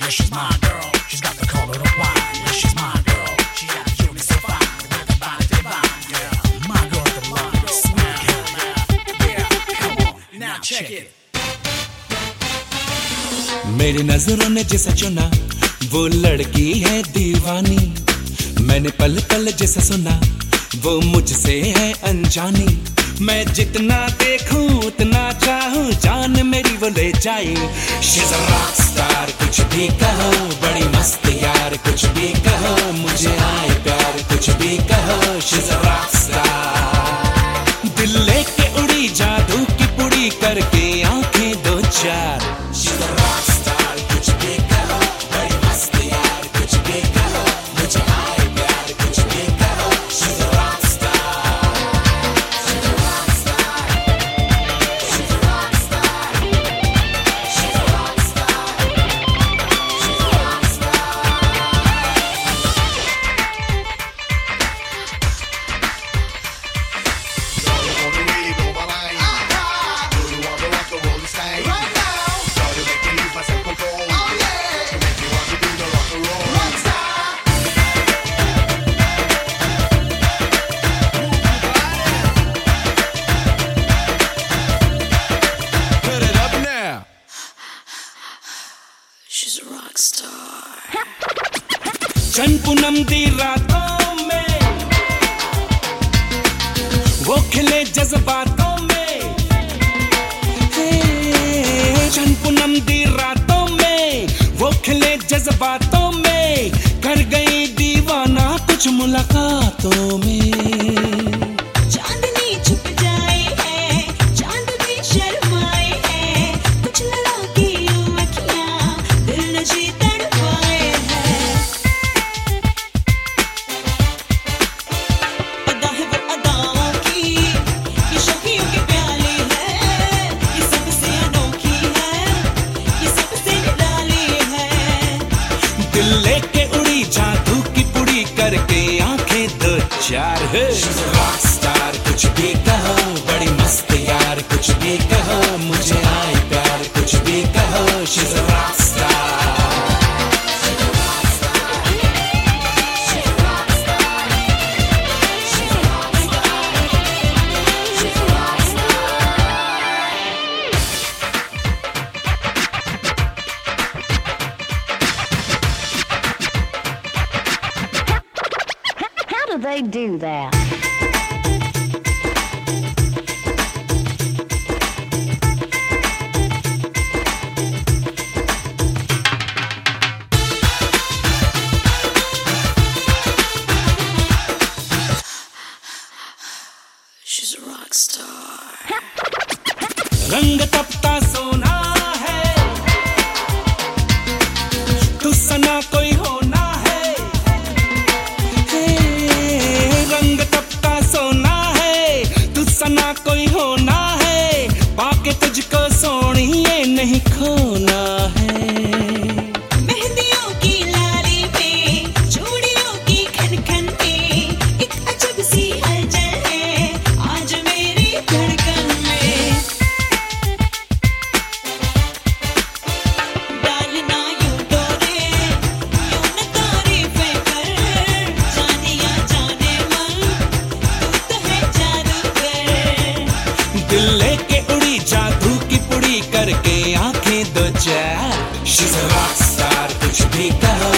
Yeah, she's my girl. She's got the color of wine. Yeah, she's my girl. She got a cutie so fine, with a body divine. Yeah, my girl, the love is sweet. Yeah, come on, now check it. मेरी नजरों ने जिसे चुना वो लड़की है दीवानी। मैंने पल पल जिसे सुना वो मुझसे है अनजानी। मैं जितना देखूं उतना चाहूं, जान मेरी वो ले जाए। She's a rock star, कुछ भी कहो, बड़ी मस्त यार, कुछ भी कहो, मुझे आए प्यार, कुछ भी कहो। She's a rock star, दिल लेके उड़ी जादू की पुड़ी करके आंखें दो चार। She's a rock star, कुछ भी कहो, बड़ी मस्त यार, कुछ भी कहो, मुझे आए प्यार, कुछ भी कहो। She's a rock star। She's a rock star. चन पूनम दी रातों में वो खिले जज्बातों में। चन पूनम दी रातों में वो खिले जज्बातों में। कर गई दीवाना कुछ मुलाकातों में। चांदनी छुप जाए है, चांद भी शर्माए है, कुछ लड़ा की अखियां दिल नशी तड़पाए है। अदा है वो अदाओं की, ये शौकियों की प्याली है, ये सबसे अनोखी है, ये सबसे निराली है। दिल लेके उड़ी जादू की पुड़ी करके आंखें दो चार है। She's a rock star, कुछ भी कहो, बड़ी मस्त यार, कुछ भी कहो, मुझे आए प्यार, कुछ भी कहो। She's a rock star। How do they do that? She's a rock star. रंग तपता सोना है, तुझसा ना कोई होना है। रंग तपता सोना है, तुझसा ना कोई होना है। पाके तुझको सोनी ये नहीं खोना है। मेहंदियों की लाली में, चूड़ियों की खनखन में, एक अजब सी हलचल है आज मेरी धड़कन में। डालना यूं डोरे, यूं न तारीफें कर, जानिया जाने मन, तू तो है जादूगर। दिल लेके उड़ी जादू की पुड़ी करके आंखें दो चार। She's a rock star, कुछ भी कहो,